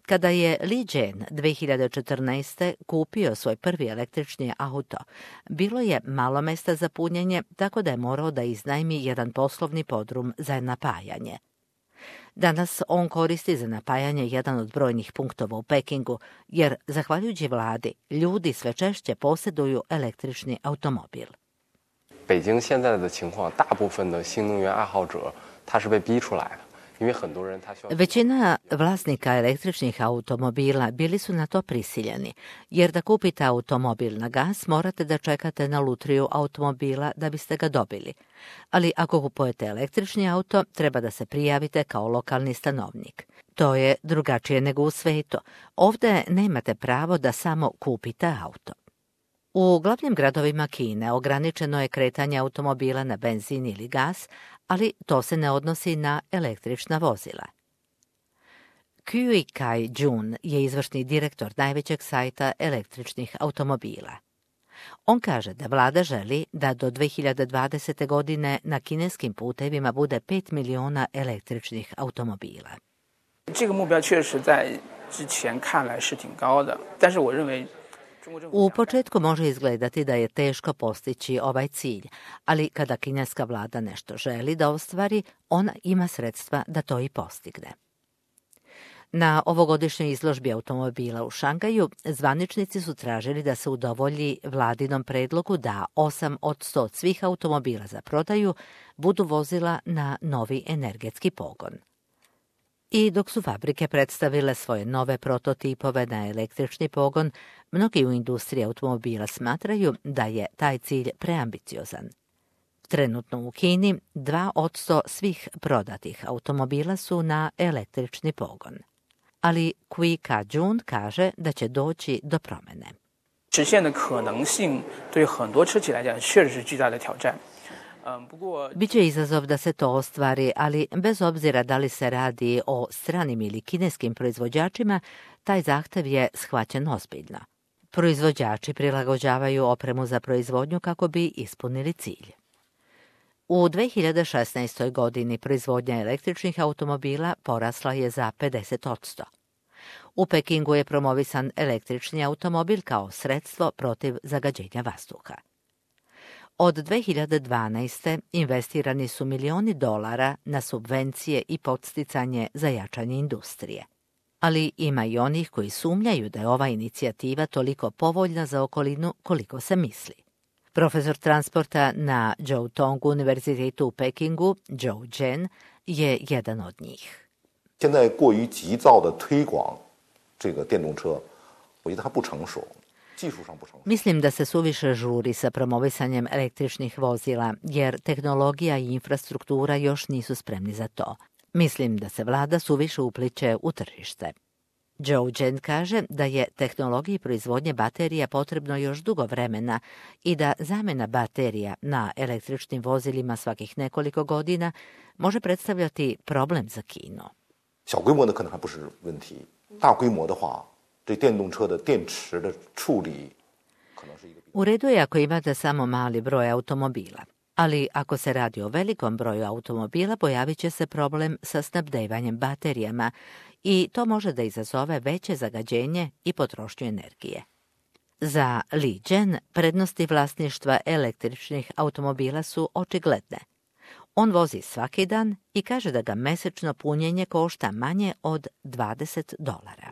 Kada je Li Jian 2014. kupio svoj prvi električni auto, bilo je malo mesta za punjenje, tako da je morao da iznajmi jedan poslovni podrum za napajanje. Danas on koristi za napajanje jedan od brojnih punktova u Pekingu, jer, zahvaljujući vladi, ljudi sve češće posjeduju električni automobil. 北京现在的情况，大部分的新能源爱好者他是被逼出来的。 Većina vlasnika električnih automobila bili su na to prisiljeni, jer da kupite automobil na gas morate da čekate na lutriju automobila da biste ga dobili. Ali ako kupujete električni auto, treba da se prijavite kao lokalni stanovnik. To je drugačije nego u svetu. Ovdje nemate pravo da samo kupite auto. U glavnim gradovima Kine ograničeno je kretanje automobila na benzin ili gas, ali to se ne odnosi na električna vozila. Kui Kai-jun je izvršni direktor najvećeg sajta električnih automobila. On kaže da vlada želi da do 2020. godine na kineskim putevima bude 5 miliona električnih automobila. 这个目标确实在之前看来是挺高的，但是我认为 U početku može izgledati da je teško postići ovaj cilj, ali kada kineska vlada nešto želi da ostvari, ona ima sredstva da to i postigne. Na ovogodišnjoj izložbi automobila u Šangaju zvaničnici su tražili da se udovolji vladinom predlogu da 8 od 100 svih automobila za prodaju budu vozila na novi energetski pogon. I dok su fabrike predstavile svoje nove prototipove na električni pogon, mnogi u industriji automobila smatraju da je taj cilj preambiciozan. Trenutno u Kini 2 od 100 svih prodatih automobila su na električni pogon. Ali Kui Ka-jun kaže da će doći do promene. 实现的可能性对很多车企来讲确实是巨大的挑战。 Biće izazov da se to ostvari, ali bez obzira da li se radi o stranim ili kineskim proizvođačima, taj zahtev je shvaćen ozbiljno. Proizvođači prilagođavaju opremu za proizvodnju kako bi ispunili cilj. U 2016. godini proizvodnja električnih automobila porasla je za 50%. U Pekingu je promovisan električni automobil kao sredstvo protiv zagađenja vazduha. Od 2012. investirani su milioni dolara na subvencije i podsticanje za jačanje industrije. Ali ima i onih koji sumnjaju da je ova inicijativa toliko povoljna za okolinu koliko se misli. Profesor transporta na Jiaotong univerzitetu u Pekingu, Zhou Zhen, je jedan od njih. 现在过于急躁的推广这个电动车，我觉得它不成熟。 Mislim da se suviše žuri sa promovisanjem električnih vozila, jer tehnologija i infrastruktura još nisu spremni za to. Mislim da se vlada suviše upliće u tržište. Zhou Zhen kaže da je tehnologiji proizvodnje baterija potrebno još dugo vremena i da zamjena baterija na električnim vozilima svakih nekoliko godina može predstavljati problem za Kinu. 小规模的可能还不是问题，大规模的话。 这电动车的电池的处理可能是一个。 U redu je ako imate samo mali broj automobila, ali ako se radi o velikom broju automobila, pojavit će se problem sa snabdevanjem baterijama i to može da izazove veće zagađenje i potrošnju energije. Za Li Jian prednosti vlasništva električnih automobila su očigledne. On vozi svaki dan i kaže da ga mesečno punjenje košta manje od $20.